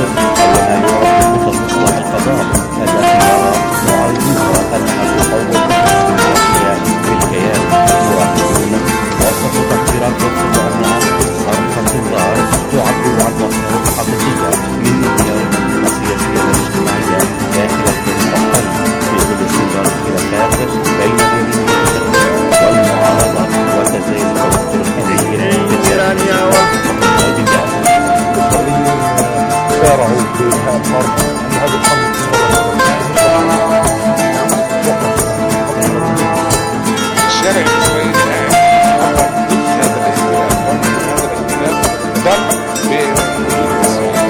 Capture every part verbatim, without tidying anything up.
أو ما يعرف بمطلق القضاء التي يرى معارضوها أنها تطور الديمقراطية بالكيان. مراقبون وصفوا تقديرات بأنها صرخة انذار تعبر عن مصادر حقيقية للانهيار المنظومة السياسية والاجتماعية داخل المستقبل في ظل استمرار الخلافات بين اليمين والمعارضة وتزايد التوتر الحزبي إيرانيا سارعوا في هذا الحرب أن هذا الحرب الشارع الإسرائيلي الآن هذا الاختلاف هذا الاختلاف ضرب بالإسرائيل.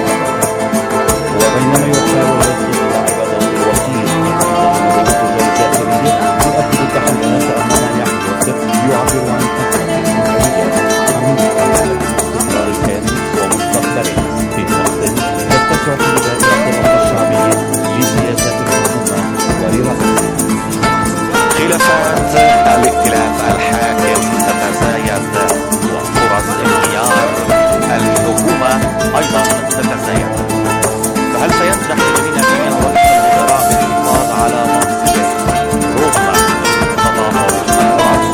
وبينما يحاول رفض عبادة الوكيل الداخلية يؤكد التحديات أن ما يحدث يعبر عن فترة جمهورية عميقة استقرار الكيان ومستقبله في وقت يتسع في دائرة الرأي الشعبي لسياسة الحكومة ولرأسها. خلافات الائتلاف الحاكم تتزايد وفرص انهيار الحكومة أيضا تتزايد. فهل سينجح اليمين أن رئيس الوزراء بالحفاظ على منصبه رغم تضافر الفرص؟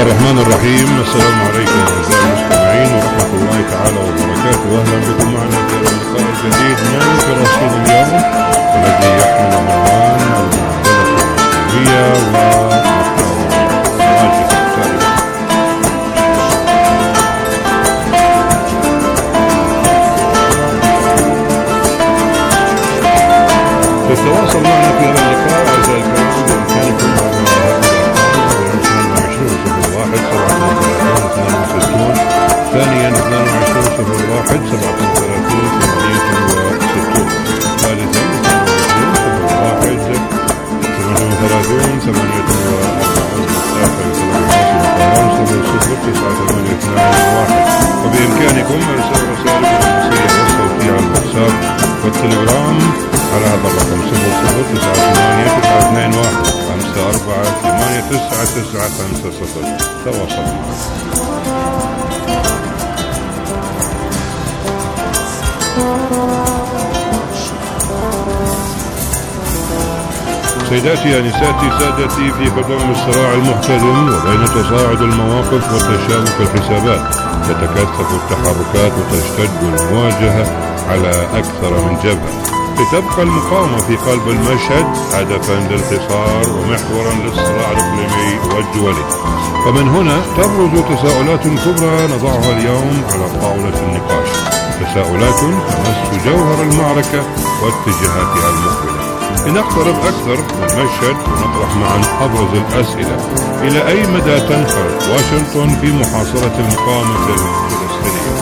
الرحمن الرحيم. السلام عليكم أعزائي المستمعين ورحمة الله تعالى وبركاته. أهلا بكم معنا في اللقاء الجديد من فلسطين اليوم، والذي يحمل عنوان المعادلة الإسلامية ومواجهة التاريخ. تتواصل معنا في هذا اللقاء أعزائي الكرام بإمكانكم ثانيا اثنان وعشرون صفر واحد سبعة وثلاثين ثمانية وستون، ثالثا اثنان وعشرون صفر واحد ثمانية وثلاثين ثمانية وأربعون، الساعة الثلاثة صفر صفر تسعة ثمانية اثنان واحد. وبإمكانكم إرسال رسائل النصية والصوتية على الواتساب والتليجرام على هذا الرقم صفر صفر تسعة ثمانية تسعة اثنين واحد خمسة أربعة ثمانية تسعة تسعة خمسة صفر. تواصل معنا. سيداتي أنساتي سادتي، في قدم الصراع المحتدم وبين تصاعد المواقف وتشابك الحسابات تتكثف التحركات وتشتد المواجهة على أكثر من جبهة، لتبقى المقاومة في قلب المشهد هدفا للحصار ومحورا للصراع الإقليمي والدولي. ومن هنا تبرز تساؤلات كبرى نضعها اليوم على طاولة النقاش، تساؤلات تمس جوهر المعركة واتجاهاتها المقبلة. لنقترب أكثر من المشهد ونطرح معا أبرز الأسئلة: إلى أي مدى تنخرط واشنطن في محاصرة المقاومة الفلسطينية؟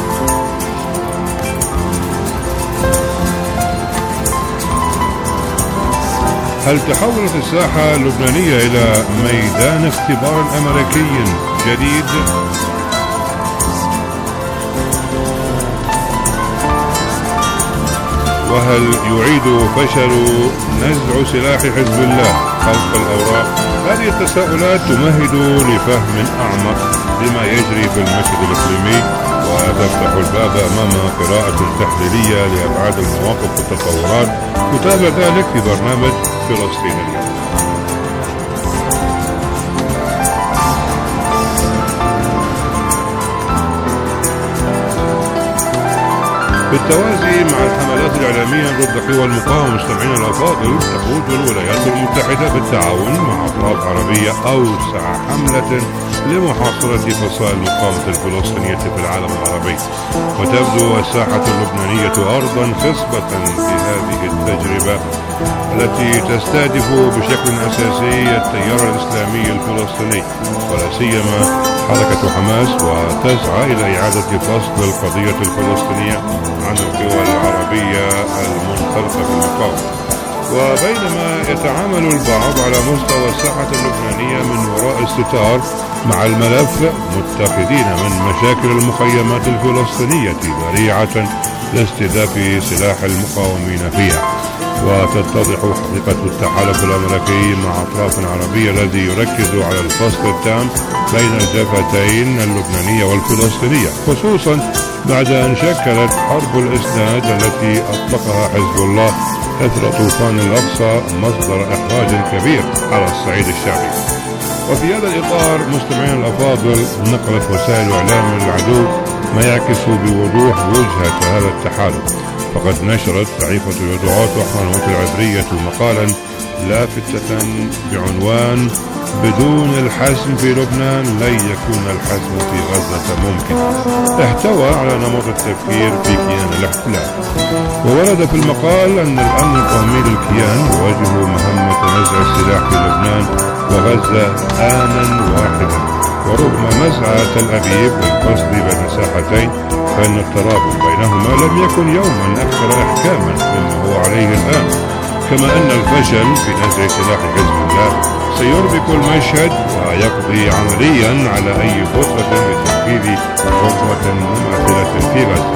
هل تحولت الساحة اللبنانية إلى ميدان اختبار أمريكي جديد؟ وهل يعيد فشل نزع سلاح حزب الله خلق الأوراق؟ هذه التساؤلات تمهد لفهم أعمق لما يجري في المشهد الإقليمي، وتفتح الباب أمام قراءة تحليلية لأبعاد المواقف والتطورات. نتابع ذلك في برنامج فلسطين اليوم. بالتوازي مع الحملات الإعلامية ضد قوى المقاومة مستمعينا الأفاضل، تقود الولايات المتحدة بالتعاون مع أطراف عربية أوسع حملة لمحاصرة فصائل المقاومة الفلسطينية في العالم العربي، وتبدو الساحة اللبنانية أرضا خصبة في هذه التجربة التي تستهدف بشكل أساسي التيار الإسلامي الفلسطيني ولا سيما حركة حماس، وتسعى إلى إعادة فصل القضية الفلسطينية عن القوى العربية المنخرطة في المقاومة. وبينما يتعامل البعض على مستوى الساحة اللبنانية من وراء الستار مع الملف، متخذين من مشاكل المخيمات الفلسطينية ذريعة لاستهداف سلاح المقاومين فيها، وتتضح حقيقة التحالف الأمريكي مع أطراف عربية الذي يركز على الفصل التام بين الجبهتين اللبنانية والفلسطينية، خصوصا بعد أن شكلت حرب الإسناد التي أطلقها حزب الله إثر طوفان الأقصى مصدر إحراج كبير على الصعيد الشعبي. وفي هذا الإطار مستمعين الأفاضل، نقلت وسائل إعلام العدو ما يعكس بوضوح وجهة هذا التحالف، فقد نشرت صحيفة اليدعوت وحملات العبرية مقالا لافتة بعنوان: بدون الحسم في لبنان لن يكون الحسم في غزة ممكن، احتوى على نمط التفكير في كيان الاحتلال. وورد في المقال أن الأمن القومي للكيان يواجه مهمة نزع السلاح في لبنان وغزة آنا واحدا، ورغم مسعى تل أبيب للفصل بين ساحتين فإن الترابط بينهما لم يكن يوما أكثر إحكاما مما هو عليه الآن، كما أن الفشل في نزع سلاح حزب الله سيربك المشهد ويقضي عمليا على أي فرصة لتنفيذ خطوة مماثلة في غزة.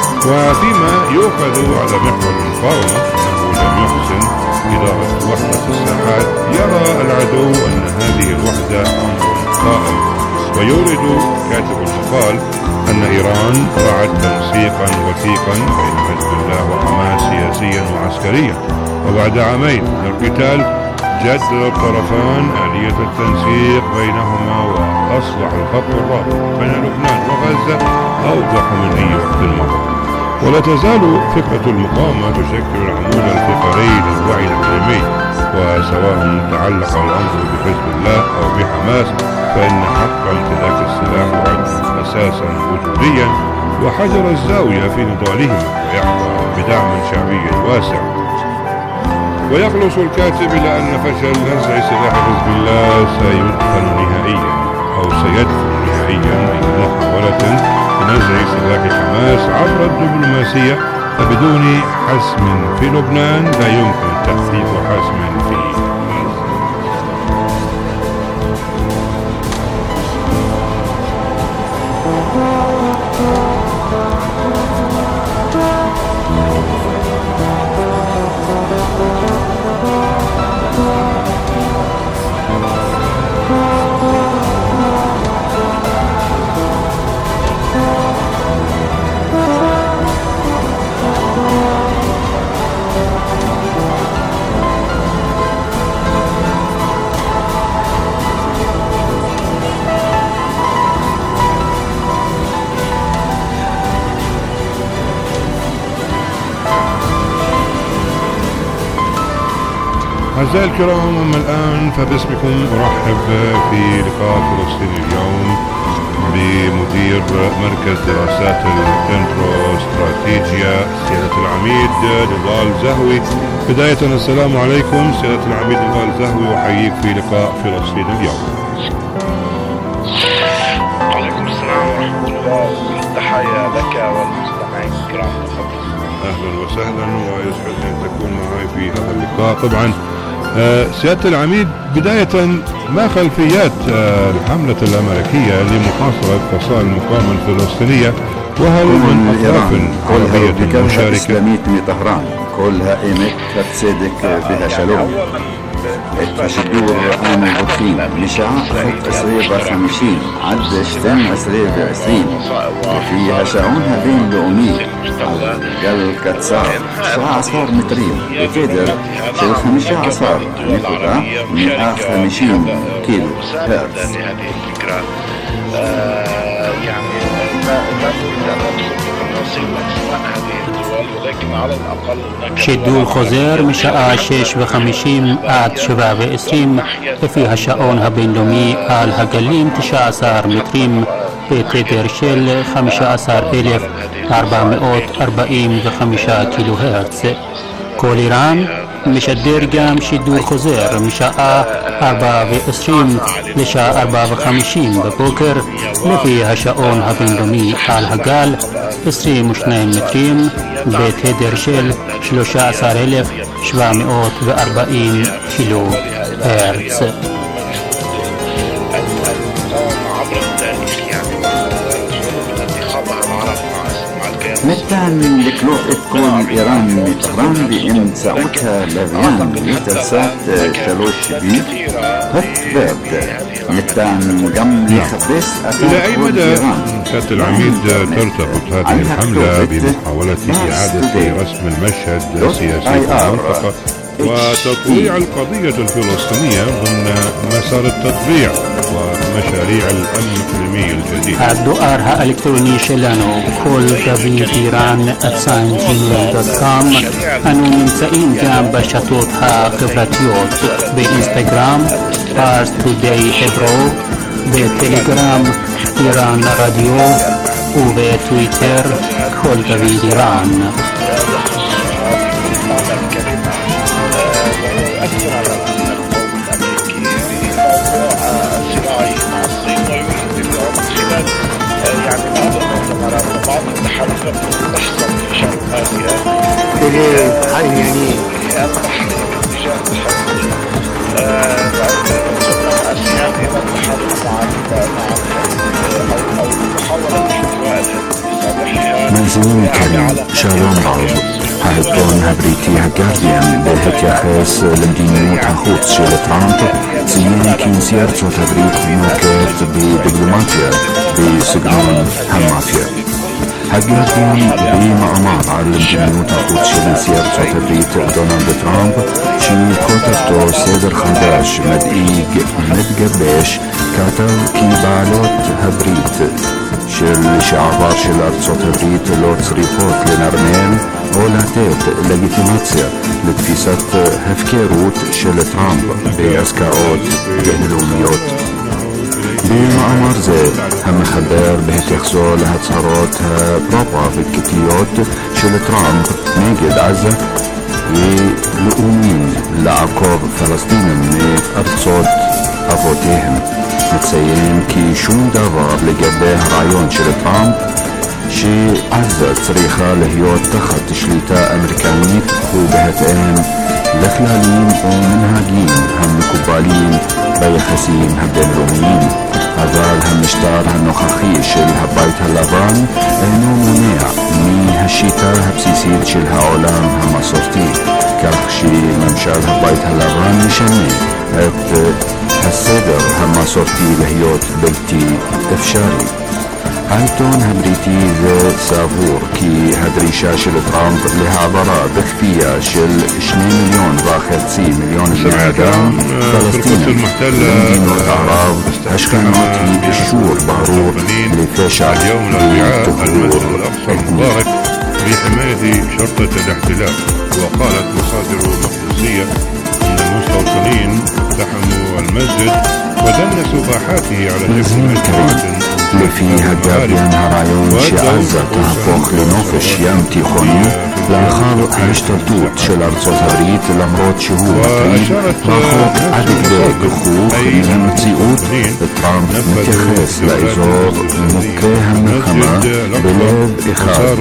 وفيما يؤخذ على محور المقاومة أنه لم يحسن إدارة وحدة الساحات، يرى العدو أن هذه الوحدة أمر قائم، ويورد كاتب المقال أن إيران رعت تنسيقا وثيقا بين حزب الله وحماس سياسيا وعسكريا، وبعد عامين من القتال جدد الطرفان آلية التنسيق بينهما وأصبح الخط الرابط بين لبنان وغزة أوضح من أي وقت مضى. ولا تزال فكرة المقاومة تشكل العمود الفقري للوعي الإقليمي، وسواء تعلق الأمر بحزب الله أو بحماس فإن حق امتلاك السلاح يعد أساسا وجوديا وحجر الزاوية في نضالهما، ويحظى بدعم شعبي واسع. ويخلص الكاتب إلى أن فشل نزع سلاح حزب الله سيدفن نهائيا أو سيدفن نهائيا أي محاولة لنزع سلاح حماس عبر الدبلوماسية، فبدون حسم في لبنان لا يمكن تحقيق حسم في غزة. أعزائي الكرام، أما الآن فباسمكم أرحب في لقاء فلسطين اليوم بمدير مركز دراسات الدندرو استراتيجيا سيادة العميد نضال زهوي. بداية السلام عليكم سيادة العميد نضال زهوي، وحييك في لقاء فلسطين اليوم. وعليكم السلام ورحمة الله، والتحية لك والمستمعين الكرام. أهلا وسهلا، ويسعدني أن تكون معي في هذا اللقاء. طبعا آه سيادة العميد، بداية ما خلفيات آه الحملة الأمريكية لمحاصرة فصائل المقاومة الفلسطينية، وهل من أطراف عربية مشاركة؟ إسلامية من طهران كلها إيمت كتصدق بها شلوم التشدور آن الغطفين مشاع خط أسرية خمسين عد شتم أسرية بعسرين فيها شعونها بين لؤمية قل كتسار شاع عصار مترين بفيدر شل خمسة عصار نفقة مئة خمسين كيلو هرتز. يعني لا نريد أن نصل لأسماء هذه الدول، ولكن على الأقل شدو الخزير مشاء شيش بخمشيم آت شباب إسريم فيها شاؤونها بين لومي آل هقليم تشاء أسار متريم بتدر شل خمسة أسار إلف أربعمائة أربعين بخمسة كيلو هرتز. كل إيران مشدر جام شدو الخزير مشاء أربعة وعشرين لشاء أربعة وخمسين ببوكر لفيها شاؤونها بين لومي آل هقال إسريم وشنين متريم بتدر شل شلوشة عشر ألف سبعمائة وأربعين كيلو هرتز. متان من لكلوح تكون إيران من طهران بإن سعودها لفيان لتلسات شلوش بي هتباد متان قم يخبس إلى أي مدى سيادة العميد ترتبط هذه الحملة بمحاولة إعادة رسم المشهد السياسي في المنطقة وتطويع القضية الفلسطينية ضمن مسار التطبيع ومشاريع الأمن الإقليمي الجديد؟ الدؤارها إلكتروني شلانو كل دبي إيران أتسان جيميل دوت كوم. أنو من سئين جام بشتوتها خبرتيوت بإنستغرام بارس توداي هبرو، بتليجرام إيران راديو، وبتويتر كل دبي إيران. بعض التحركات تحصل في شرق آسيا يعني التحرك اتجاه الحرب الأسياد إلى التحرك مع محاولة إحتواء لصالحها. منزلين الكريم شالوم بعض هايطون هبريتي هجارديان بهك خاص لمدينيوت هخوت شيل ترامب سيين كين سيارتو تبريد نوكات بدبلوماتيا بسجنون هماتيا. הגרדיאן במאמר על מדיניות החוץ של נשיא ארצות הברית דונלד טראמפ, שכותרתו סדר חדש מדאיג מתגבש, כתב כי בעלות הברית של לשעבר של ארצות הברית לא צריכות לנרמל או לתת לגיטימציה לתפיסת הפקרות של טראמפ בעסקאות בינלאומיות. במאמר זה המחבר בהתייחסו להצהרות הפרופגנדיות של טראמפ נגד עזה ולאומים לעקוב פלסטינים מארצות אבותיהם, מציין כי שום דבר לגבי הרעיון של טראמפ שעזה צריכה להיות תחת שליטה אמריקנית ובהתאם לכללים ומנהגים המקובלים ביחסים הבינלאומיים, אבל המשטר הנוכחי של הבית הלבן אינו מונע מהשיטה הבסיסית של העולם המסורתי, כך שממשל הבית הלבן משנה את הסדר המסורתי להיות בלתי אפשרי. העיתון הבריטי זה סבור כי הדרישה של טראמפ להעברה בכפייה של שני מיליון וחצי מיליון בני אדם פלסטינים למדינות ערב השכנות היא אישור ברור לפשע וטרור אתני. بحماية شرطة الاحتلال. وقالت مصادر مقدسية أن المستوطنين اقتحموا المسجد ودنسوا باحاته على شكل مجموعات. לפי הגרדיאן הרעיון שעזה תהפוך לנופש ים תיכוני לאחר ההשתלטות של ארצות הברית, למרות שהוא מטריד רחוק עד כדי גיחוך מהמציאות, טראמפ מתייחס לאזור מוכה המלחמה בלב אחד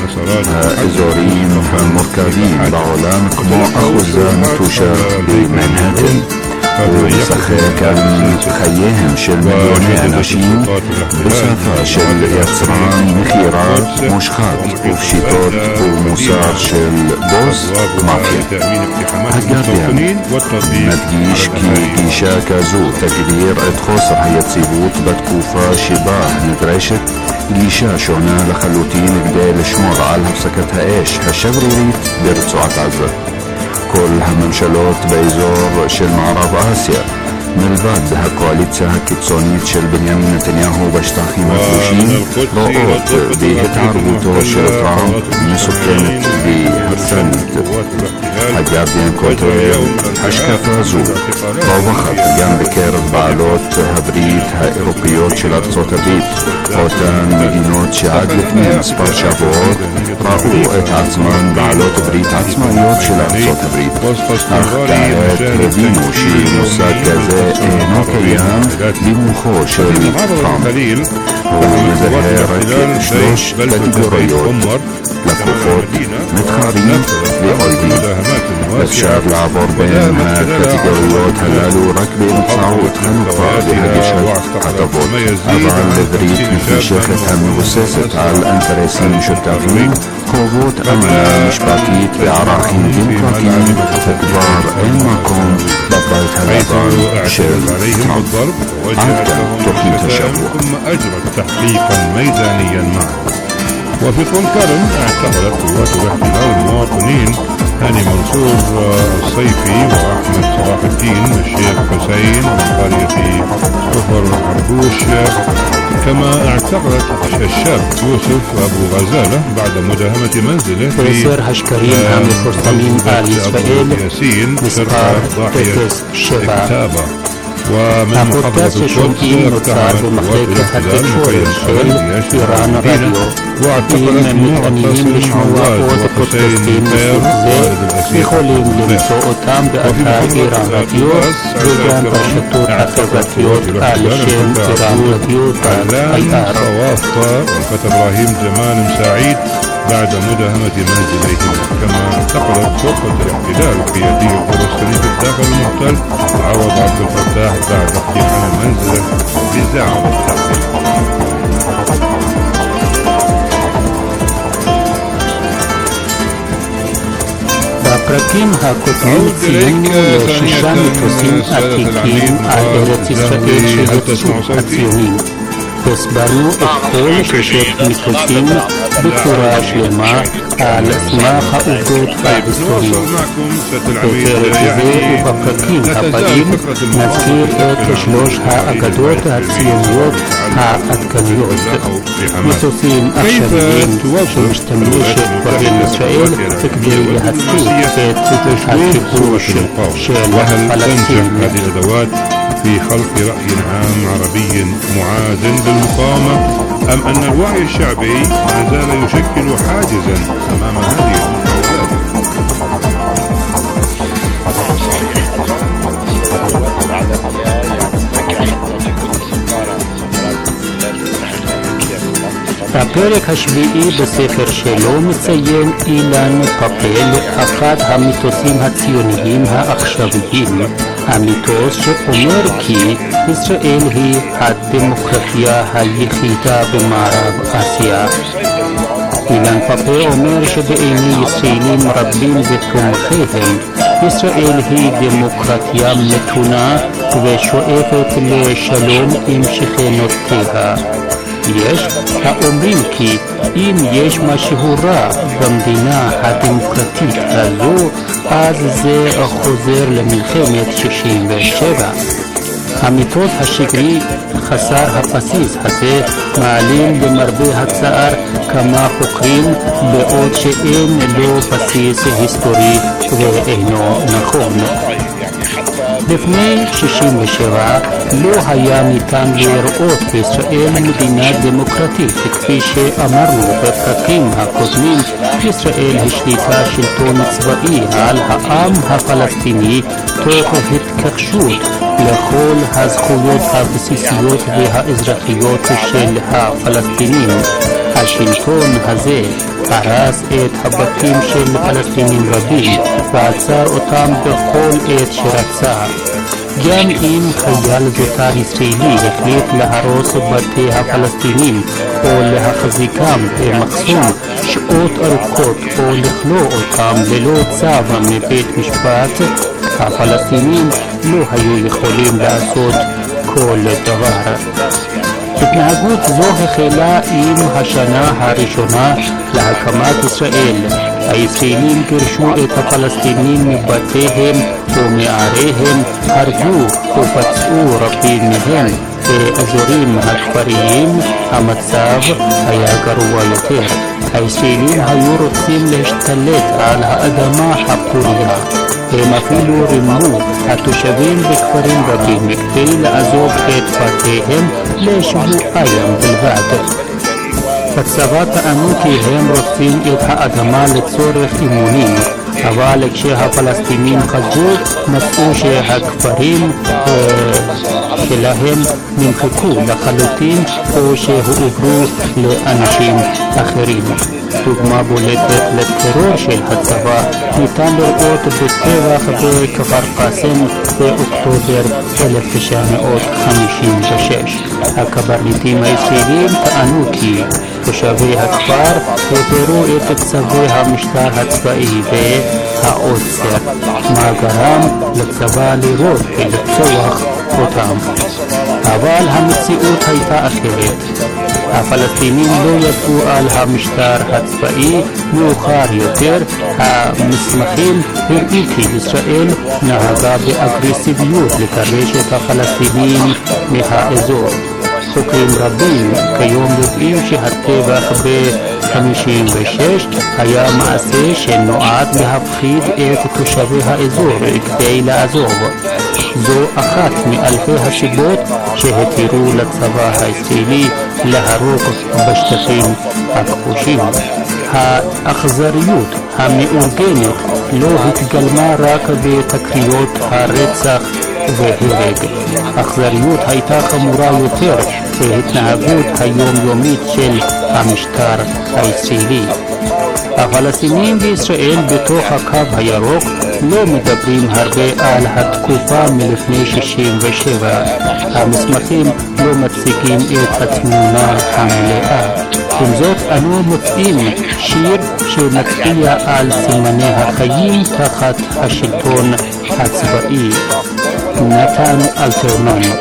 האזורים המורכבים בעולם כמו אחוזה נטושה במנהטן. הוא משחק על חייהם של מיליוני אנשים בשפה של יצרן מכירה מושחת ובשיטות ומוסר של בוס מאפיה. הגרדיאן מדגיש כי גישה כזו תגביר את חוסר היציבות בתקופה שבה נדרשת גישה שונה לחלוטין כדי לשמור על הפסקת האש השברירית ברצועת עזה. כל הממשלות באזור של מערב אסיה, מלבד הקואליציה הקיצונית של בנימין נתניהו בשטחים הכבושים, רואות בהתערבותו של טראמפ מסוכנת והרסנית. הגרדיאן כותב, השקפה זו רווחת גם בקרב בעלות הברית האירופיות של ארצות הברית, אותן מדינות שעד לפני מספר שבועות ראו את עצמן בעלות ברית עצמאיות של ארצות הברית, אך כעת הבינו שמושג כזה אינו קיים במוחו של טראמפ. הוא מזהה רק שלוש קטגוריות, לקוחות, מתחרים ואויבים. אפשר לעבור בין הקטגוריות הללו רק באמצעות חלופה והגשת הטבות, אבל לברית מתמשכת המבוססת על אינטרסים משותפים, חובות אמנה משפטית וערכים דמוקרטיים, וכבר אין מקום בבית הלבן של טראמפ. עד כאן תוכנית השבוע. وفي طول كرم اعتقلت قوات الاحتلال المواطنين هاني منصور الصيفي واحمد صلاح الدين الشيخ حسين من قرية كفر عربوش، كما اعتقلت الشاب يوسف ابو غزالة بعد مداهمة منزله في ياسين شرق ضاحية اكتابة. ومن محافظة القدس ارتحلت قوات الاحتلال مخيم شمال إيران راديو واعتقلت معتصم عواد وحسين مير والد الأسير وفي محافظة القدس وجان رشدت الحفراتيوت على شين إيران راديو علام صوافة والفتى إبراهيم جمال مساعيد بعد مداهمة منزليهما. كما اعتقلت شرطة الاحتلال قيادي الفلسطيني في الداخل المحتل عوض عبد الفتاح بعد اقتحام منزله بزعم التحقيق. בפרקים הקודמים ציינו לשישה מטוסים עתיקים על ארץ ישראל שיצאו הציונים. הסברנו את כל ששת מיתוסים בצורה שלמה על סמך העובדות ההיסטוריות. בפרק זה ובפרקים הבאים נזכיר את שלוש האגדות הציוניות העדכניות. מיתוסים עכשוויים שמשתמשת בהם ישראל כדי להצדיק את הכיבוש של פלסטין. في خلق رأي عام عربي معادن بالمقاومة أم أن الوعي الشعبي ما زال يشكل حاجزا أمام هذه المحاولات؟ הפרק השביעי בספר שלו מציין אילן פפל, אחד המיתוסים הציוניים העכשוויים, המיתוס שאומר כי ישראל היא הדמוקרטיה היחידה במערב אסיה. אילן פפל אומר שבעיני ישראלים רבים ותומכיהם, ישראל היא דמוקרטיה מתונה ושואפת לשלום עם שכנותיה. יש האומרים כי אם יש משהו רע במדינה הדמוקרטית הזו, אז זה חוזר למלחמת שישים ושבע. המיתוס השקרי חסר הבסיס הזה מעלים למרבה הצער כמה חוקרים, בעוד שאין לו בסיס היסטורי ואינו נכון. לפני שישים ושבע לא היה ניתן לראות בישראל מדינה דמוקרטית. כפי שאמרנו בפרקים הקודמים, ישראל השליטה שלטון צבאי על העם הפלסטיני תוך התכחשות לכל הזכויות הבסיסיות והאזרחיות של הפלסטינים. השלטון הזה הרס את הבתים של פלסטינים רבים ועצר אותם בכל עת שרצה. גם אם חייל זוטר ישראלי החליט להרוס בתי הפלסטינים או להחזיקם במחסום שעות ארוכות או לכלוא אותם ללא צו מבית משפט, הפלסטינים לא היו יכולים לעשות כל דבר. התנהגות זו החלה עם השנה הראשונה להקמת ישראל. הישראלים גירשו את הפלסטינים מבתיהם ומעריהם, הרגו ופצעו רבים מהם. באזורים הכפריים המצב היה גרוע יותר. הישראלים היו רוצים להשתלט על האדמה הפוריה. הם אפילו רימו התושבים בכפרים רבים כדי לעזוב את בתיהם לשבועיים בלבד. בצבא טענו כי הם רוצים את האדמה לצורך אימונים, אבל כשהפלסטינים חזרו מצאו שהכפרים שלהם נמחקו לחלוטין או שהועברו לאנשים אחרים. דוגמה בולטת לטרור של הצבא ניתן לראות בטבח בכפר קאסם באוקטובר אלף תשע מאות חמישים ושש. הקברניטים הישראלים טענו כי תושבי הכפר הפרו את צווי המשטר הצבאי והעוצר, מה גרם לצבא לירות ולרצוח אותם. אבל המציאות הייתה אחרת. הפלסטינים לא ידעו על המשטר הצבאי. מאוחר יותר המסמכים הראו כי ישראל נהגה באגרסיביות לגרש את הפלסטינים מהאזור. חוקרים רבים כיום יודעים שהטבח ב-חמישים ושש היה מעשה שנועד להפחיד את תושבי האזור כדי לעזוב. זו אחת מאלפי הסיבות שהתירו לצבא הישראלי להרוג בשטחים הכבושים. האכזריות המאורגנת לא התגלמה רק בתקריות הרצח והרג. האכזריות הייתה חמורה יותר בהתנהגות היומיומית של המשטר הישראלי. הפלסטינים בישראל בתוך הקו הירוק לא מדברים הרבה על התקופה מלפני שישים ושבע. המסמכים לא מציגים את התמונה המלאה. עם זאת אנו מוצאים שיר שמצביע על סימני החיים תחת השלטון הצבאי. נתן אלתרמן.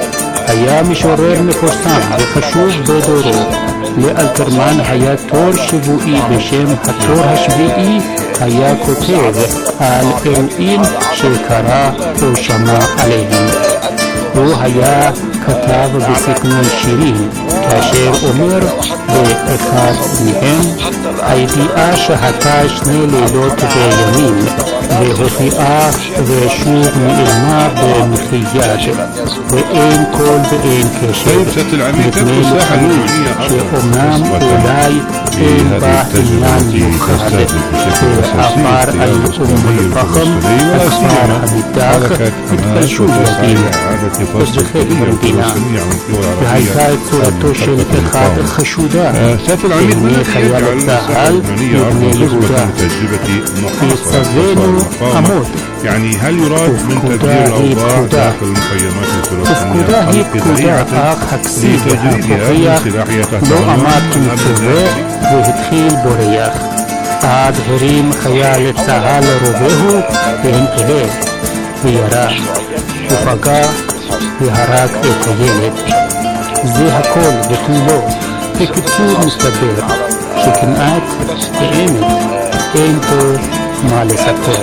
היה משורר מפורסם וחשוב בדורו. לאלתרמן היה תור שבועי בשם התור השביעי, היה כותב על אירועים שקרה או שמע עליהם. הוא היה כתב בסגנון שירים, כאשר אומר באחד מהם, הידיעה שהתה שני לילות וימים, והופיעה ושוב נעלמה במחי יד, ואין קול ואין קשר, מפני לחיים שאומנם אולי אין בה עניין מיוחד, ועבר על אום אל-פחם, הכפר הנידח, התפלשו ילדים, אזרחי המדינה, והייתה את צורתו של אחד חשודה, והנה חייל צה"ל מבני יהודה, ויצוונו עמוד. يعني هل يراد من تدبير الأوضاع داخل المخيمات الفلسطينية תפקודה היא פקודה, אך הקסיד והפוכיח לא עמד כמצווה והתחיל בורח. עד הרים חייל צה"ל רובהו והנקלה וירה ופגע והרג את הילד. זה הכל ותו לא. בקיצור מסתבר שכמעט באמת אין פה מה לספר.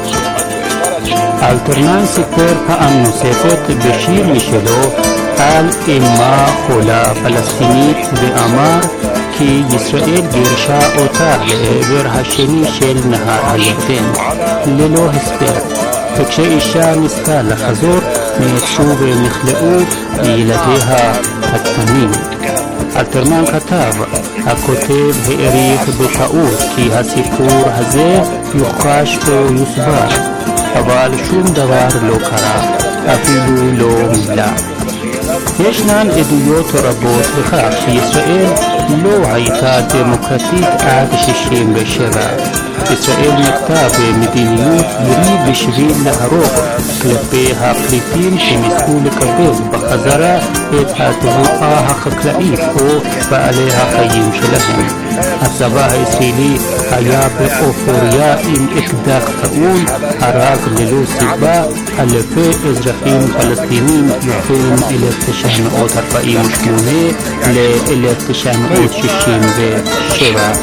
אלתרמן סיפר פעם נוספת בשיר משלו על אמה חולה פלסטינית ואמר כי ישראל גירשה אותה לעבר השני של נהר הירדן ללא הסבר, וכשאישה ניסתה לחזור נעצרו ונכלאו ילדיה הקטנים. אלתרמן כתב, הכותב העריך בטעות כי הסיפור הזה יוחש או יוסבר, אבל שום דבר לא קרה, אפילו לא מילה. ישנן עדויות רבות לכך שישראל לא הייתה דמוקרטית עד שישים ושבע. ישראל נקטה במדיניות ירי בשביל להרוג כלפי הפליטים שניסו לקבל בחזרה את התבואה החקלאית או בעלי החיים שלהם. הצבא הישראלי היה באופוריה עם אקדח טעון, הרג ללא סיבה אלפי אזרחים פלסטינים בין אלף תשע מאות ארבעים ושמונה ל-אלף תשע מאות שישים ושבע.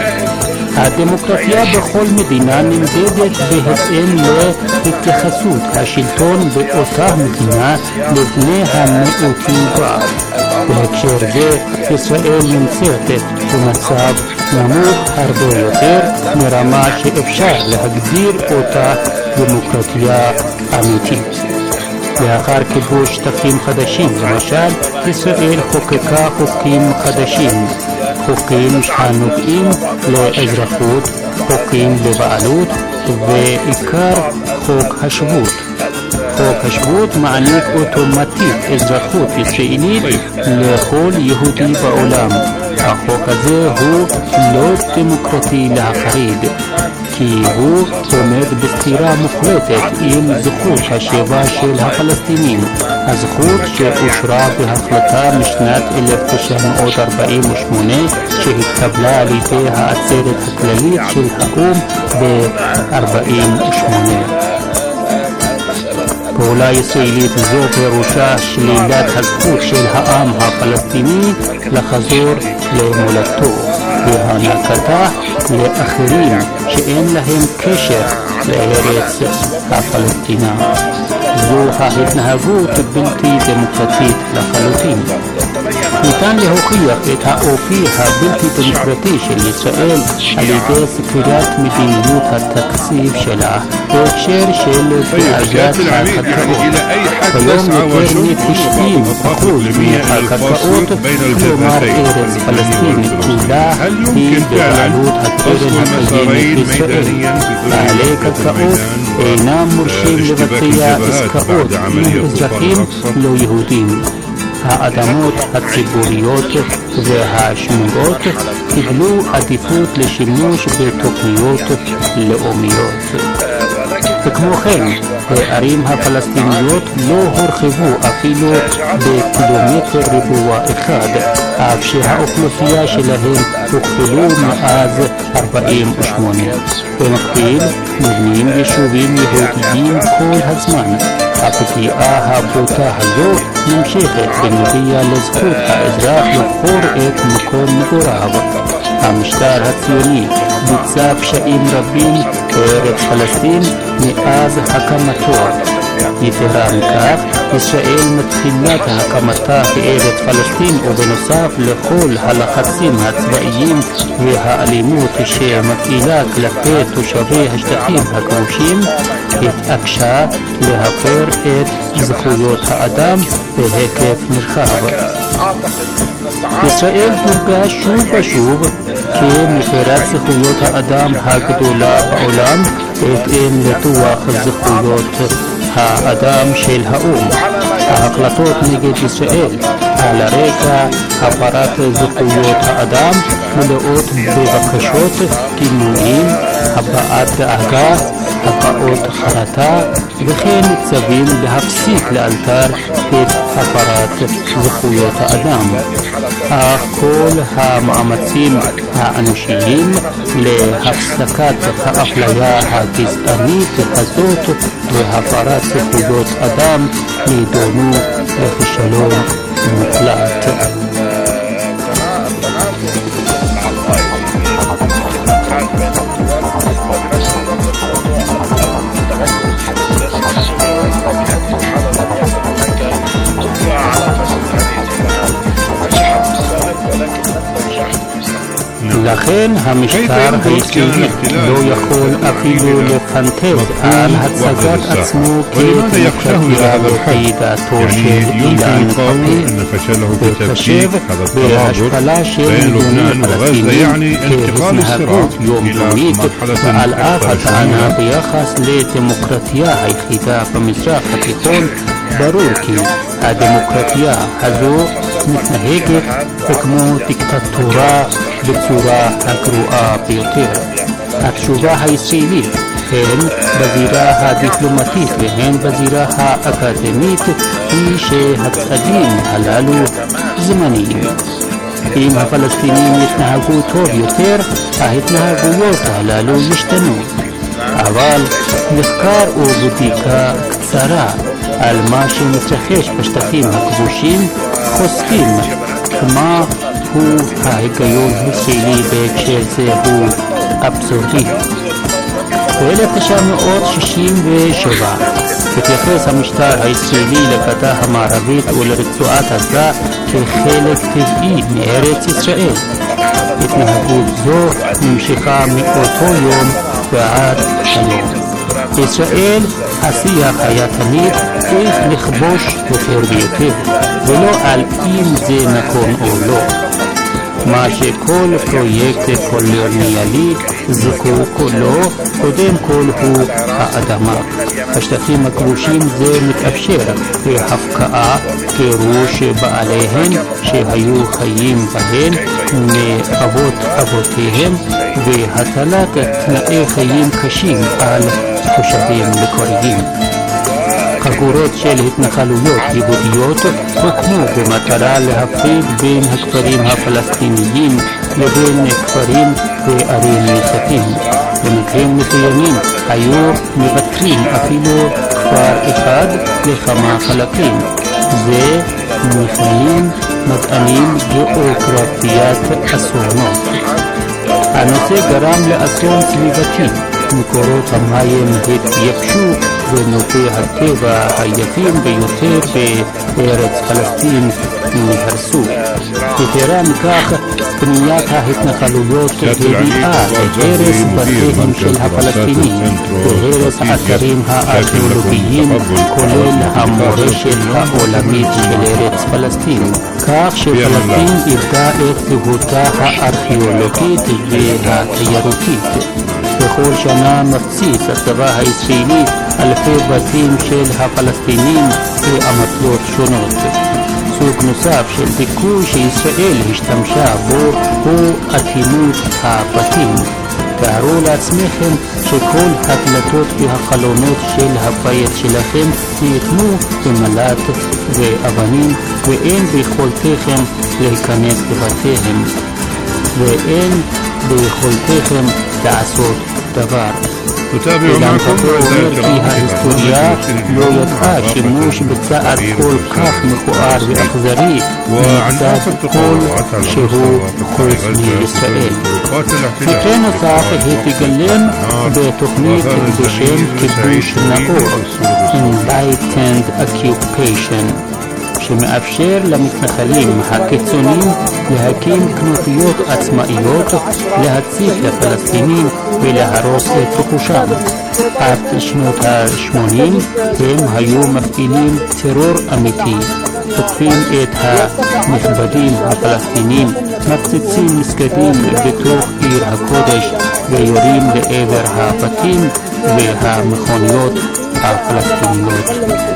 הדמוקרטיה בכל מדינה נמדדת בהתאם להתייחסות השלטון באותה מדינה לבני המיעוטים בה. בהקשר זה, ישראל נמצאת במצב נמוך הרבה יותר מרמה שאפשר להגדיר אותה דמוקרטיה אמיתית. לאחר כיבוש שטחים חדשים, למשל, ישראל חוקקה חוקים חדשים, חוקים הנוגעים לאזרחות, חוקים לבעלות, ועיקר חוק השבות. חוק השבות מעניק אוטומטית אזרחות ישראלית לכל יהודי בעולם. החוק הזה הוא לא דמוקרטי להחריד, כי הוא עומד בסתירה מוחלטת עם זכות השיבה של הפלסטינים, הזכות שאושרה בהחלטה משנת אלף תשע מאות ארבעים ושמונה שהתקבלה על ידי העצרת הכללית של האו"ם ב-ארבעים ושמונה. פעולה ישראלית זו פירושה שלילת הזכות של העם הפלסטיני לחזור למולדתו והענקתה לאחרים שאין להם קשר לארץ הפלסטינה. זו ההתנהגות בלתי דמוקרטית לחלוטין. ניתן להוכיח את האופי הבלתי דמוקרטי של ישראל על ידי סקירת מדיניות התקציב שלה בהקשר של בעיית הקרקעות. כיום יותר מ-תשעים אחוז מהקרקעות, כלומר ארץ פלסטינית כולה, היא בבעלות הקרן הקיימת בישראל. בעלי קרקעות אינם מורשים לבצע עסקאות עם אזרחים לא יהודים. האדמות הציבוריות והשמורות קיבלו עדיפות לשימוש בתוכניות לאומיות. וכמו כן, הערים הפלסטיניות לא הורחבו אפילו בקילומטר ריבוע אחד, אף שהאוכלוסייה שלהם הוכפלו מאז ארבעים ושמונה. במקביל, נבנים יישובים יהודיים כל הזמן. הפגיעה הבוטה הזו נמשכת בנוגע לזכות האזרח לבחור את מקום מגוריו. המשטר הציוני ביצע פשעים רבים בארץ פלסטין מאז הקמתו. יתרה מכך, ישראל מתחילת הקמתה בארץ פלסטין ובנוסף לכל הלחצים הצבאיים והאלימות שמפעילה כלפי תושבי השטחים הכבושים, התעקשה להפר את זכויות האדם בהיקף נרחב. ישראל הורגה שוב ושוב כמפרת זכויות האדם הגדולה בעולם בהתאם לדוח זכויות האדם של האו"ם. ההחלטות נגד ישראל על רקע הפרת זכויות האדם מלאות בבקשות, גינויים, הבעת דאגה, הבעות חרטה וכן צווים להפסיק לאלתר את הפרת זכויות האדם. אך כל המאמצים האנושיים להפסקת האפליה הגזענית הזאת והפרת זכויות אדם נידונו לכישלון מוחלט. לכן המשטר הישראלי לא יכול אפילו לפנטז על הצגת עצמו כדמוקרטיה לפי של אילן פאפי, ותחשב בהשפלה של מיליוני פלסטינים כהתנהגות יומיומית, ועל אף הטענה ביחס לדמוקרטיה היחידה במזרח התיכון, ברור כי הדמוקרטיה הזו מתנהגת כמו דיקטטורה בצורה הגרועה ביותר. התשובה הישראלית, הן בזירה הדיפלומטית והן בזירה האקדמית, היא שהצעדים הללו זמניים. אם הפלסטינים יתנהגו טוב יותר, ההתנהגויות הללו ישתנו. אבל מחקר ובדיקה קצרה על מה שמתרחש בשטחים הכבושים חושפים מה הוא ההיגיון הישראלי בהקשר זה הוא אבסורדי. ב-אלף תשע מאות שישים ושבע התייחס המשטר הישראלי לגדה המערבית ולרצועת עזה כחלק טבעי מארץ ישראל. התנהגות זו נמשכה מאותו יום ועד היום. בישראל השיח היה תמיד איך לכבוש יותר ויותר, ולא על אם זה נכון או לא. מה שכל פרויקט קולוניאלי זקוק לו קודם כל הוא האדמה. השטחים הכבושים זה מתאפשר בהפקעה, גירוש בעליהן שהיו חיים בהן מאבות אבותיהם והטלת תנאי חיים קשים על תושבים מקוריים. חגורות של התנחלויות יהודיות הוקמו במטרה להפריד בין הכפרים הפלסטיניים לבין כפרים וערים נוספים. במקרים מסוימים היו מבטלים אפילו כפר אחד לכמה חלקים. זה מכנים מדענים גיאוגרפיית אסונות. הנושא גרם לאסון סביבתי. מקורות המים התייבשו ונופי הטבע היפים ביותר בארץ פלסטין נהרסו. יתרה מכך, בניית ההתנחלויות הביאה להרס בתיהם של הפלסטינים והרס האתרים הארכיאולוגיים כולל המורשת העולמית של ארץ פלסטין, כך שפלסטין איבדה את זהותה הארכיאולוגית והתיירותית. בכל שנה מפציץ הצבא הישראלי אלפי בתים של הפלסטינים באמתלות שונות. סוג נוסף של דיכוי שישראל השתמשה בו הוא אטימות הבתים. תארו לעצמכם שכל הדלתות והחלונות של הבית שלכם נאטמו במלט ואבנים ואין ביכולתכם להיכנס לבתיהם ואין ביכולתכם לעשות דבר. אילן פאפה אומר כי ההיסטוריה לא ידעה שימוש בצעד כל כך מכוער ואכזרי מצד כל שהוא חוץ מישראל. מקרה נוסף התגלם בתוכנית בשם כיבוש נאור, Enlightened Occupation, שמאפשר למתנחלים הקיצוניים להקים כנופיות עצמאיות, להציק לפלסטינים ולהרוס את רכושם. עד שנות ה-שמונים הם היו מפעילים טרור אמיתי, תוקפים את הנכבדים הפלסטינים, מפציצים מסגדים בתוך עיר הקודש ויורים לעבר הבתים והמכוניות הפלסטיניות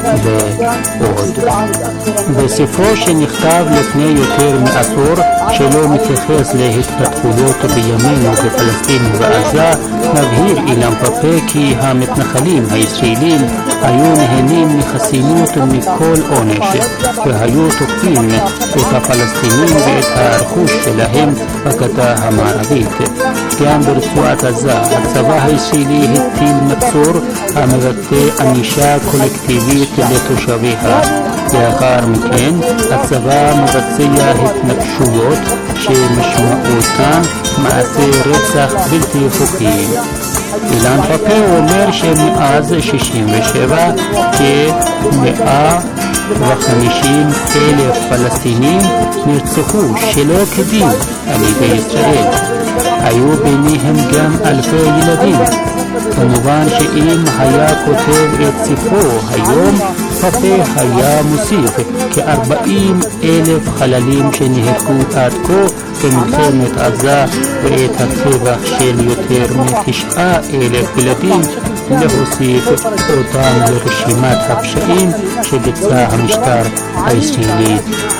ועוד. בספרו שנכתב לפני יותר מעשור, שלא מתייחס להתפתחויות בימינו בפלסטין ובעזה, מבהיר אילן פאפה כי המתנחלים הישראלים היו נהנים מחסינות מכל עונש והיו תוקפים את הפלסטינים ואת הרכוש שלהם בגדה המערבית. גם ברצועת עזה הצבא הישראלי הטיל מצור המבטא ענישה קולקטיבית לתושביה. לאחר מכן הצבא מבצע התנגשויות שמשמעותן מעשי רצח בלתי חוקיים. אילן פאפה אומר שמאז שישים ושבע כ-מאה וחמישים אלף פלסטינים נרצחו שלא כדין על ידי ישראל. היו ביניהם גם אלפי ילדים. כמובן שאם היה כותב את ספרו היום, פאפה היה מוסיף כארבעים אלף חללים שנהרגו עד כה במלחמת עזה ואת הטבח של יותר מתשעה אלף ילדים להוסיף אותם לרשימת הפשעים שביצע המשטר הישראלי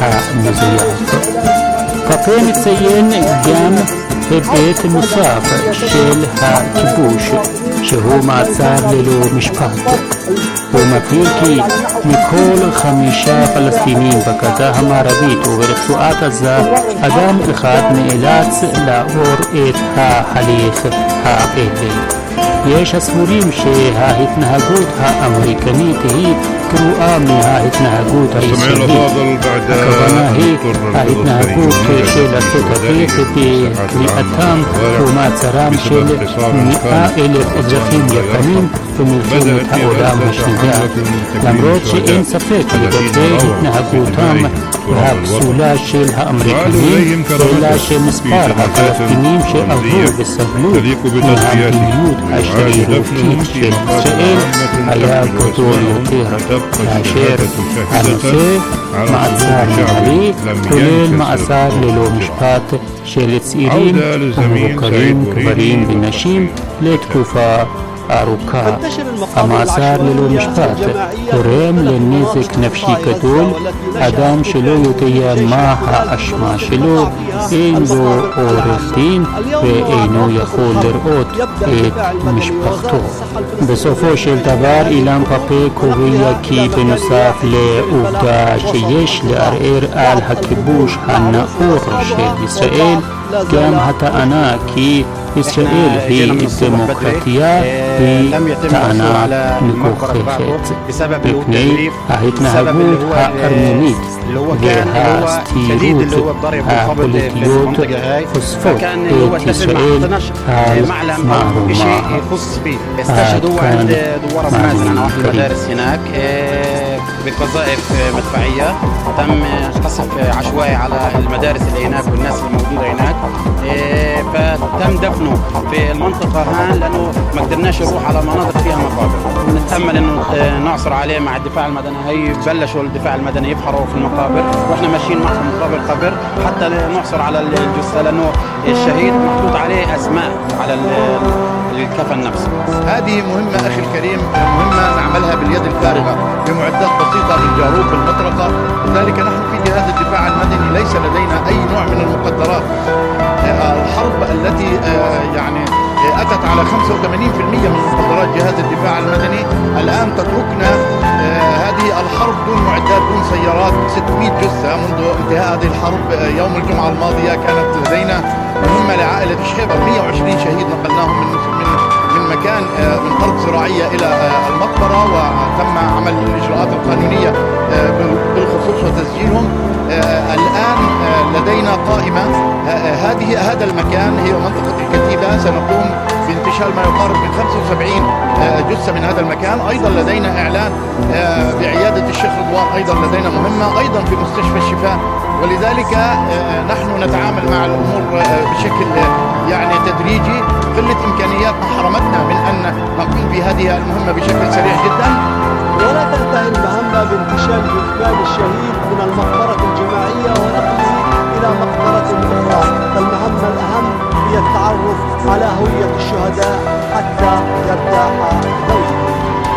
המזויף. פאפה מציין גם היבט נוסף של הכיבוש, שהוא מעצר ללא משפט. הוא מבהיר כי מכל חמישה פלסטינים בגדה המערבית וברצועת עזה, אדם אחד נאלץ לעבור את ההליך האלה. יש הסבורים שההתנהגות האמריקנית היא גרועה מההתנהגות הישראלית. הכוונה היא ההתנהגות של ארצות הברית בכליאתם ומעצרם של מאה אלף אזרחים יפנים במלחמת העולם השנייה, למרות שאין ספק לגבי התנהגותם והפסולה של האמריקנים, אלא שמספר הפלסטינים שעברו וסבלו מהמדיניות השרירותית של ישראל היה גדול יותר, כאשר הנושא מעצר מינהלי כולל מאסר ללא משפט של צעירים ומבוקרים, גברים ונשים לתקופה ארוכה. המאסר ללא משפט גורם לנזק נפשי גדול. אדם שלא יודע מה האשמה שלו, אין לו עורך דין ואינו יכול לראות את משפחתו. בסופו של דבר אילן פאפה קובע כי בנוסף לעובדה שיש לערער על הכיבוש הנאור של ישראל, גם הטענה כי ישראל היא דמוקרטיה היא טענה מגוחכת, מפני ההתנהגות הארמנית והסתירות הפוליטיות חושפות את ישראל על מערומה. עד כאן מערומה קריב. بقذائف مدفعية تم قصف عشوائي على المدارس اللي هناك والناس الموجودة هناك، فتم دفنه في المنطقة هان لأنه ما قدرناش نروح على مناطق فيها مقابر. نتأمل إنه نعصر عليه مع الدفاع المدني. هي بلشوا الدفاع المدني يبحروا في المقابر وإحنا ماشيين معهم مقابر قبر حتى نعصر على الجثة، لأنه الشهيد محطوط عليه أسماء على الكفن نفسه. هذه مهمة أخي الكريم، مهمة نعملها باليد الفارغة بمعدات بسيطة بالجاروب بالمطرقة. لذلك نحن في جهاز الدفاع المدني ليس لدينا أي نوع من المقدرات. الحرب التي يعني أتت على خمسة وثمانين بالمئة من مقدرات جهاز الدفاع المدني الآن تتركنا هذه الحرب دون معدات دون سيارات. ستمئة جثة منذ انتهاء هذه الحرب يوم الجمعة الماضية كانت لدينا مهمة لعائلة الشيبر، مئة وعشرين شهيد نقلناهم من من من مكان من أرض زراعية إلى المقبرة، وتم عمل الإجراءات القانونية بالخصوص وتسجيلهم. الآن لدينا قائمة. هذه هذا المكان هي منطقة الكتيبة، سنقوم بانتشال ما يقارب من خمسة وسبعين جثة من هذا المكان. أيضا لدينا إعلان بعيادة الشيخ رضوان، أيضا لدينا مهمة أيضا في مستشفى الشفاء. ولذلك نحن نتعامل مع الأمور بشكل يعني تدريجي. قلة إمكانياتنا حرمتنا من أن نقوم بهذه المهمة بشكل سريع جدا. ولا تنتهي المهمة بانتشال جثمان الشهيد من المقبرة الجماعية ونقله إلى مقبرة أخرى. فالمهمة الأهم هي التعرف على هوية الشهداء حتى يرتاح ذوقهم.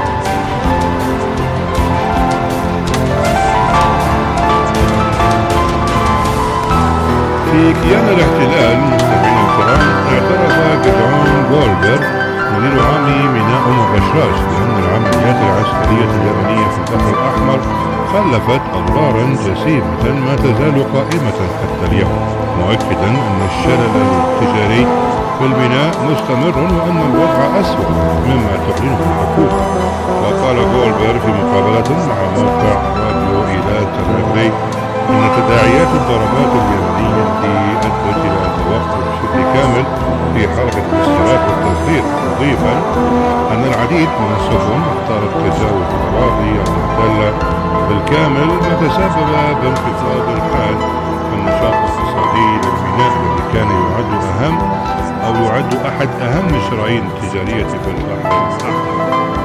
في كيان الاحتلال مستمعينا الكرام، اعترف جدعون جولبر مدير عام ميناء الرشاش بأن العمليات العسكرية اليمنية في البحر الأحمر خلفت أضرارا جسيمة ما تزال قائمة حتى اليوم، مؤكدا أن الشلل التجاري في الميناء مستمر وأن الوضع أسوأ مما تعلنه الحكومة. وقال جولبر في مقابلة مع موقع راديو إيلات الربي إن تداعيات الضربات اليمنية أدت إلى توقف بشكل كامل في حركة الاستيراد والتصدير، مضيفا أن العديد من السفن اختارت تجاوز الأراضي المحتلة بالكامل، ما تسبب بانخفاض الحال في النشاط الاقتصادي للميناء الذي كان يعد أهم أو يعد أحد أهم الشرايين التجارية في البحر الأحمر.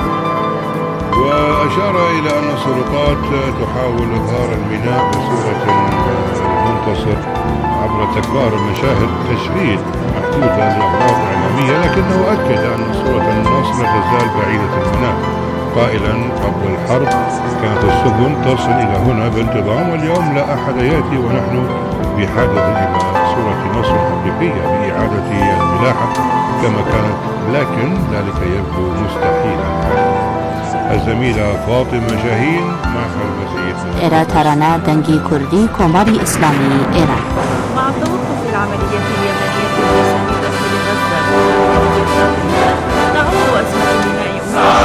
وأشار إلى أن السلطات تحاول إظهار الميناء بصورة منتصر عبر تكرار مشاهد تشريد محدودة لأغراض إعلامية، لكنه أكد أن صورة النصر لا تزال بعيدة المنام، قائلا قبل الحرب كانت السفن تصل إلى هنا بانتظام، واليوم لا أحد يأتي ونحن بحاجة إلى صورة نصر حقيقية بإعادة الملاحة كما كانت، لكن ذلك يبدو مستحيلا. الزميلة فاطمة شاهين مع المزيد. إرا ترانا دنجي كردي كوماري إسلامي إيران. مع التوقف العملية اليمنية الرسمية داخل غزة تعود أزمة الميناء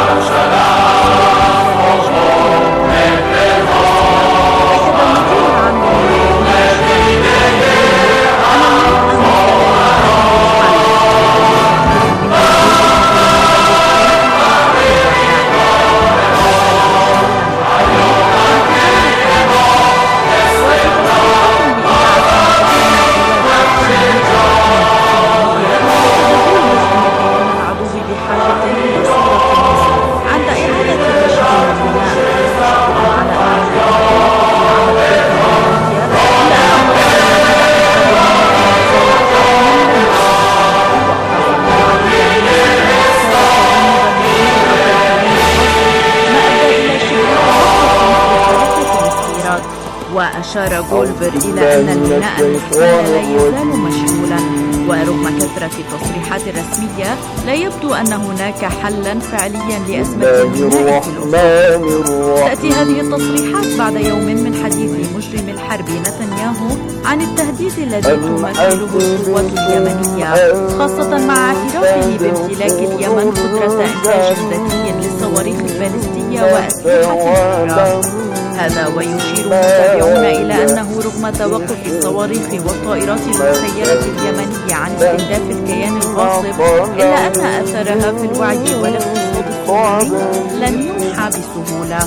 وأشار جولبر إلى أن الميناء المحتل لا يزال مشغولا، ورغم كثرة التصريحات الرسمية لا يبدو أن هناك حلا فعليا لأزمة الميناء في الأفق. تأتي هذه التصريحات بعد يوم من حديث مجرم الحرب نتنياهو عن التهديد الذي تمثله القوات اليمنية، خاصة مع اعترافه بامتلاك اليمن قدرة إنتاج ذكي للصواريخ البالستية وأسلحة الحرة. هذا ويشير متابعون إلى أنه رغم توقف الصواريخ والطائرات المسيرة اليمنية عن استهداف الكيان الغاصب، إلا أن أثرها في الوعي والاقتصاد الصومالي لن يمحى بسهولة.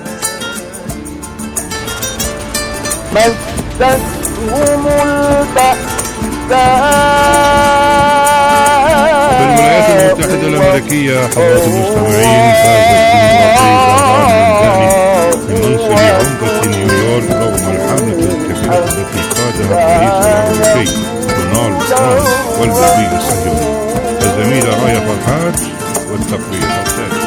بالولايات المتحدة الأمريكية حضرات المستمعين فاز بمنصب عمدة نيويورك رغم الحملة الكبيرة التي قادها الرئيس الأمريكي دونالد ترامب واللوبي الصهيوني. الزميلة راية فرحات والتقرير التالي.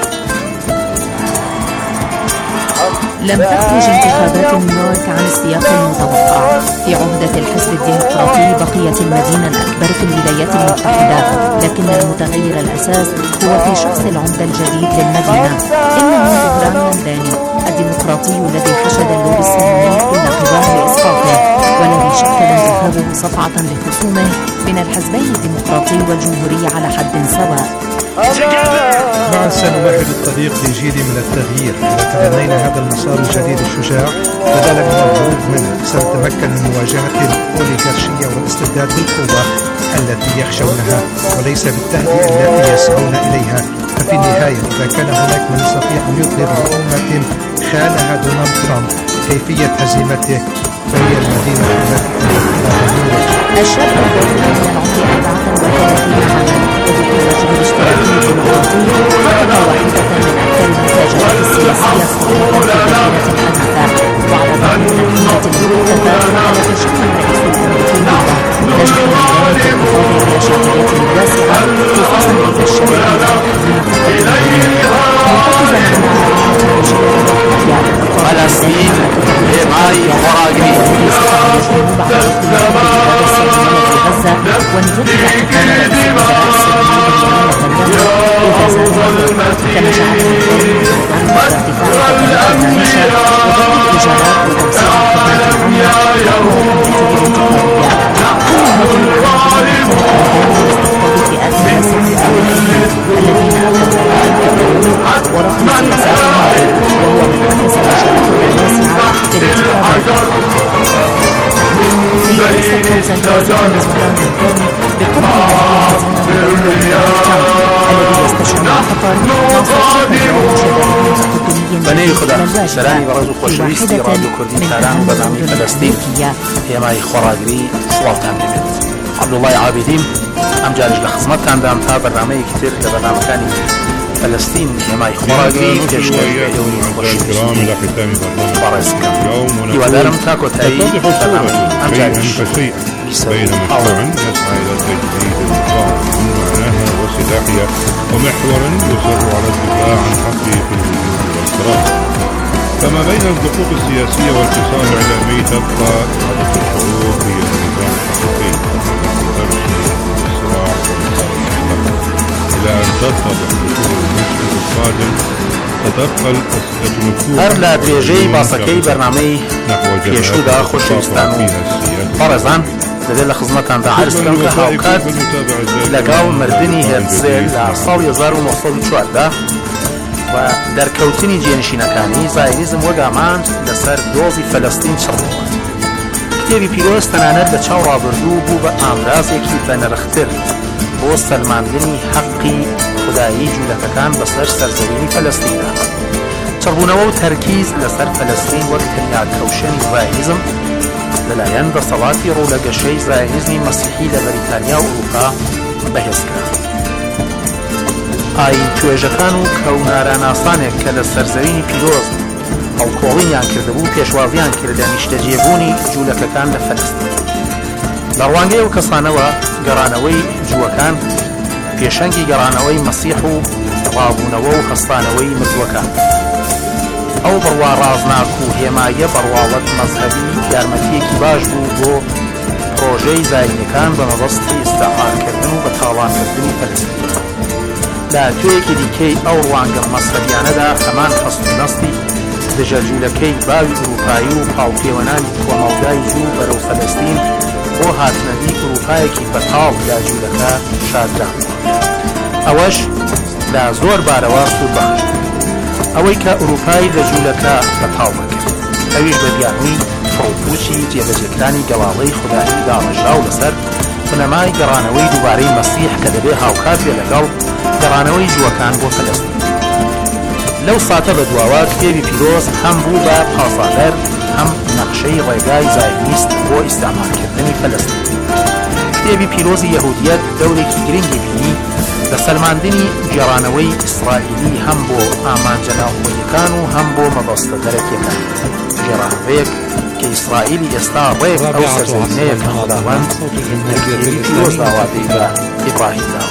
لم تخرج انتخابات نيويورك عن السياق المتوقع. في عهدة الحزب الديمقراطي بقيت المدينة الأكبر في الولايات المتحدة، لكن المتغير الأساس هو في شخص العمدة الجديد للمدينة. إنه زهران ممداني الديمقراطي الذي حشد اللوبي الصهيوني كل قواه لإسقاطه، والذي شكل انتخابه صفعة لخصومه من الحزبين الديمقراطي والجمهوري على حد سواء. معا سنمهد الطريق لجيل من التغيير. إذا تبنينا هذا المسار الجديد الشجاع بدلا من الهروب منه سنتمكن من مواجهة الأوليغارشية والاستبداد بالقوة التي يخشونها وليس بالتهدئة التي يسعون إليها. ففي النهاية إذا كان هناك من يستطيع أن يظهر لأمة خانها دونالد ترامب كيفية هزيمته فهي المدينة التي الشاب البريطاني يعطي أربعة وثلاثين عاما وذكر الرجل الاشتراكي الديمقراطي خطوة واحدة من أكثر المفاجآت السياسية الصغيرة في مدينة حديثة وعلى ضوء نتيجة المحادثات على تشكيل الرئيس الأمريكي بيضاء نجح ذلك الحفاظ على شعبية واسعة خصوصا إذا الشباب فلسطين لماي وراقي ونجد احتفال رئيس الوزراء كما جعل عن ارتفاع تكلفة المعيشة وضرب الإيجارات وتوسيع الخدمات العامة كل هذه واستقطاب فئات من السياسيين الذين أخذوا ورغم سياسات الماضي وهو من أبرز المشاركة الواسعة في الانتخابات. في رئيس الوزراء بالنسبة بقرب الذي يستشعر خطر بني خدا سلامي برزو خوشويستي راديو كردي تاران وبرنامج فلسطين هێمای خۆراگری سڵاوتان دەبێت. عەبدوڵڵای عابدین ئەم جارش لە خزمەتتان دام تا بەرنامەیەکی تر لە بەرنامەکانی فلسطين هێمای خۆراگری پێشکەش هیوادارم تا کۆتایی ئەم جاریش بين مشروع يسعى إلى تجديد النظام من معناها وسلاحها ومحورا يصر على الدفاع عن حقه في الوجود والكرامة. فما بين الضغوط السياسية والاتصال الإعلامي تبقى حدث الحروب هي النظام الحقيقي ترسم الصراع والمسار إلى أن تتضح دخول المشهد القادم تتبقى الأسئلة مفتوحة هەر لە درێژەی باسەکەی بەرنامەی پێشوودا خۆشەویستان و بەڕێزان لەبێت لە خزمەتاندا عەرزکەم کە هاوکات لەگەڵ مردنی هێرتزێل لە ساڵی هەزار و نۆسەد و چواردە و دەرکەوتنی جێنشینەکانی زایونیزم وەگامان لەسەر دۆزی فەلەستین چڕبووە. کتێبی پیرۆز تەنانەت لە چاو ڕابردوو بوو بە ئامرازێکی بەنرختر بۆ سەلماندنی حەقی خودایی جوولەکەکان بەسەر سەرزەوینی فەلەستیندا. چڕبوونەوە و تەرکیز لەسەر فەلەستین وەک تەنیا کەوشەنی زایونیزم لەلایەن دەسەڵاتی ڕوولەگەشەی زایونیزمی مەسیحی لە بەریتانیا و ئەوروپا بەهێزکرا. ئاین توێژەکان و کەوناراناسانێک کە لە سەرزەوینی پیرۆز هەڵکۆڵینیان کردبوو پێشوازیان کرد لە نیشتەجێبوونی جوولەکەکان لە فەلەستین. لە ڕوانگەی ئەو کەسانەوە گەڕانەوەی جووەکان پێشەنگی گەڕانەوەی مەسیح و ڕابوونەوە و هەستانەوەی مردووەکان. ئەو بڕوا ڕازناک و هێمایە بەڕواڵەت مەزهەبی یارمەتیەکی باش بوو بۆ پرۆژەی زاینەکان بە مەبەستی ئیستەعمارکردن و بەتاوانکردنی فەلەستین. لە توێیەکی دیکەی ئەو ڕوانگە مەسەبیانەدا هەمان هەست و نەستی دژەرجوولەکەی باوی ئوروپایی و پاڵپێوەنانی کۆمەڵگای جوو بەرەو فەلەستین بۆ هاتنەدی ئوروپایەکی بەتاڵ لە جوولەکە شادران. ئەوەش لە زۆر بارەوە سوود بەخش ئەوەی کە ئوروپای لە جوولەکە بەتاڵ بکرد. ئەویش بە بیانووی فڕۆپوچی جێبەجێکرانی گەڵاڵەی خودایی داڕژاو لەسەر بنەمای گەڕانەوەی دووبارەی مەسیح کە دەبێ هاوکات بێ لەگەڵ گەڕانەوەی جووەکان بۆ فەلەستین. لەو ساتە بە دواوە کتێبی پیرۆز هەم بوو بە پاسادەر هەم نەقشەی ڕێگای زایونیست بۆ ئیستەعمارکردنی فەلەستین. کتێبی پیرۆزی یەهودیەت دەورێکی گرنگی بینی لە سەلماندنی گێڕانەوەی ئیسرائیلی هەم بۆ ئامانجە ناوخۆییەکان و هەم بۆ مەبەستە دەرەکیەکان. گێڕانەوەیەک کە ئیسرائیلی ئێستا ڕێک ئەو سەرزەمینەیە کە خوداوەند لە کتێبی پیرۆز داوادەی بە ئیبراهیم داوە.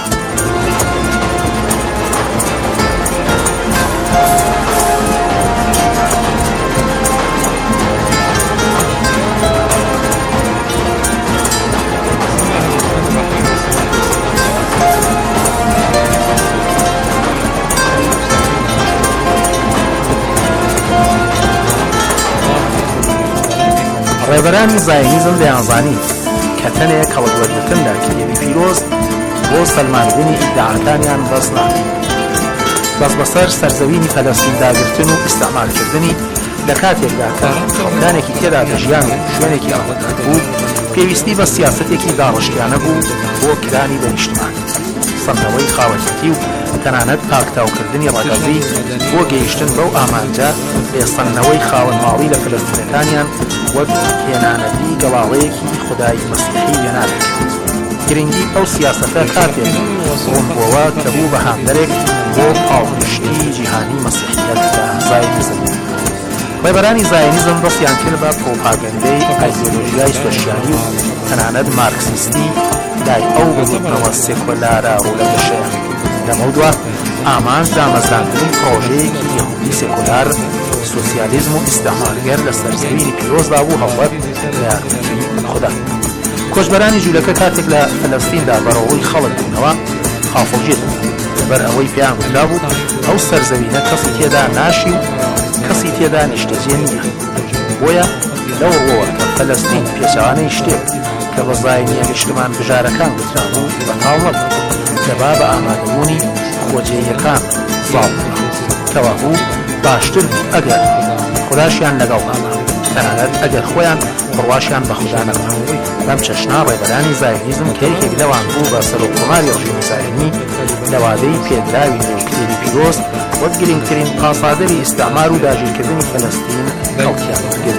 ڕێبەرانی زایۆنیزم دەیانزانی کە تەنێک هەڵوەرگرتن لە کتێبی پیرۆز بۆ سەلماندنی ئیدعاکانیان بەس ناکرێت. بەس بەسەر سەرزەوینی فەلەستین داگرتن و ئیستعمارکردنی لە کاتێکدا کە خەڵکانێکی تێدا دەژیان و شوێنێکی ئاوەدان بوو پێویستی بە سیاسەتێکی داڕشتیانە بوو بۆ کرانی بەنیشتمان، سەردەوەی خاوەنێتی و تەنانەت پاکتاوکردنی ڕەگەزی بۆ گەیشتن بەو ئامانجە بێسەنەوەی خاوەن ماڵی لە فلەستینەکانیان وەک هێنانەتی گەڵاڵەیەکی خودایی مەسیحی وێنانێت. گرنگی ئەو سیاسەتە کاتێک ڕوونبووەوە کە بوو بە هاندەرێک بۆ پاڵپشتی جیهانی مەسیحیەت لە زایۆنیزم. ڕێبەرانی زایۆنیزم دەستیان کرد بە پرۆپاگەندەی ئایدۆلۆژیای سۆشیالی و تەنانەت مارکسیستی لای ئەو ببوونەوە سێکۆلارە ڕوولەگەشەیە. لەمە دووە ئامانج دامەزراندنی پرۆژەیەکی یەهودی سێکۆلار، سۆسیالیزم و ئیستعمارگەر لە سەرزەوینی پیرۆزدا بوو هەڵوەت لە یارمەتی خوددا. کۆچبەرانی جوولەکە کاتێک لە فەلەستیندا بەڕەوەی خەڵک بوونەوە خافڵگیر لەبەر ئەوەی پێیان گوترا بوو ئەو سەرزەوینە کەسی تێدا ناشی و کەسی تێدا نیشتەجێ نییە. بۆیە لەو ڕۆوە کە فەلەستین پێچەوانەی شتێک کە بە زایینیە نیشتمان بژارەکان گوترا بوو بەتاڵ نەبوو دەبا بە ئامادەبوونی خۆجێیەکان ساڵ بوو کەوا بوو باشتر بوو ئەگەر خوداشیان لەگەڵ ناما، تەنانەت ئەگەر خۆیان بڕواشیان بە خوددا نەما. بەم چەشنا ڕێبەرانی زایۆنیزم کە یەکێک لەوان بوو بە سەرۆکۆماری ڕژیمی زایۆنی لە وادەی پێدراوی نێوکتێبی پیرۆز وەک گرنگترین پاسادەری ئیستعمار و داگیرکردنی فەلەستین خەڵکیان وەرگرت.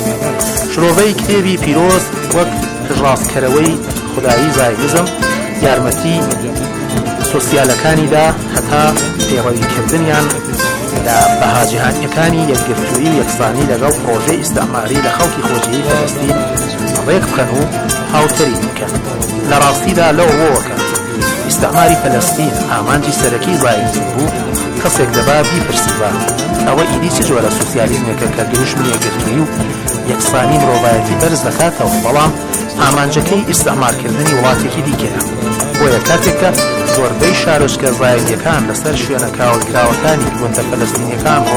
شرۆڤەی کتێبی پیرۆز وەک ڕاستکەرەوەی خودایی زایۆنیزم یارمەتی سۆسیالەکانیدا هەتا پێڕەویکردنیان لە بەهاجیهانیەکانی یەکگرتووی و یەکسانی لەگەڵ پرۆژەی ئیستعماری لە خەڵکی خۆجیەی فەلەستین ڕێک بکەن و هاوتەری بکەن. لە ڕاستیدا لەو ڕۆوەکە ئیستعماری فەلەستین ئامانجی سەرەکی زایۆنیزم بوو، کەسێک دەبا بیپرسیبا ئەوە ئیدی چ جۆرە سۆسیالیزمێکە کە گەشتنی یەکگرتووی و یەکسانی مرۆڤایەتی بەرز دەکاتەوە، بەڵام ئامانجەکەی ئیستعمارکردنی وڵاتێکی دیکەیە. بۆیە کاتێککە زۆربەی شارۆچکە زایۆنیەکان لەسەر شوێنە کاولکراوەکانی گوندە فەلەستینیەکان